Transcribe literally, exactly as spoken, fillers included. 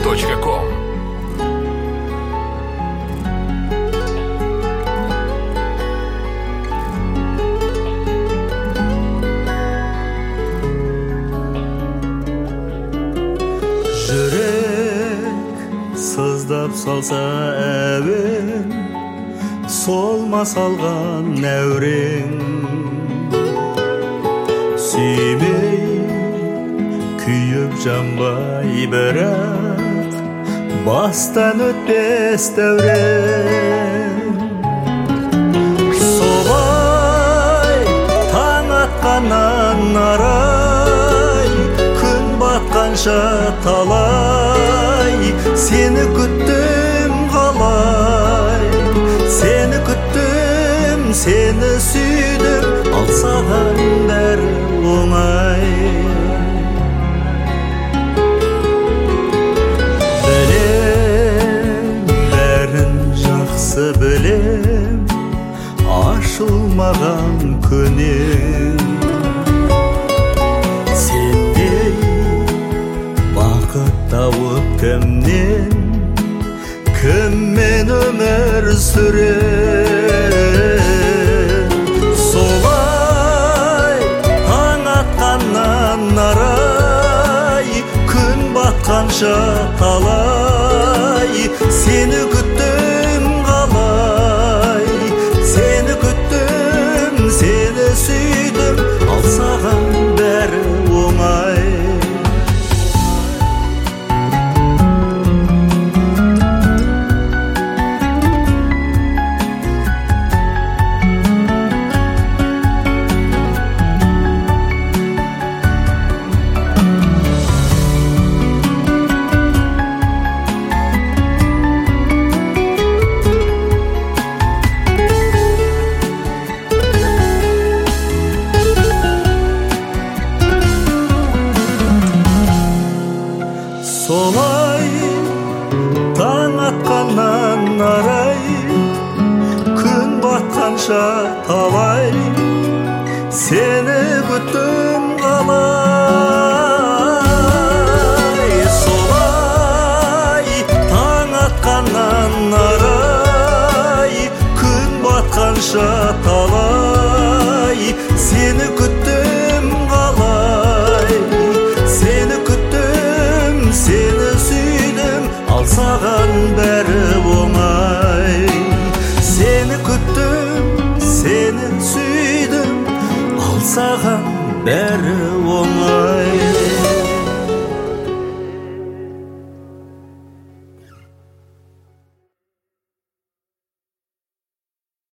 точка ком. Жүрек сыздап салса әуен, солма салған нәурең. Сүймей күйіп жанбай бірақ, бастан өтпес дәурен. Солай таң атқаннан арай, күн батқанша талай, сені күттім қалай, сені күттім, сені сүйдім, ал саған бәрі оңай. Білем, бәрін жақсы білем, ашылмаған көнем. Сендей бақыт тауып кімнен, кіммен өмір сүрем. Солай таң атқаннан арай, күн батқанша талай, сені күттім қалай, сені күттім, сені сүйдім, ал саған бәрі оңай. Солай таң атқаннан арай, күн батқанша талай, сені күттім қалай. Солай таң атқаннан арай, күн батқанша талай, сені күттім қалай, сені күттім, сені сүйдім, ал саған бәрі оңай. Сені күттім, сені сүйдім, ал саған бәрі оңай.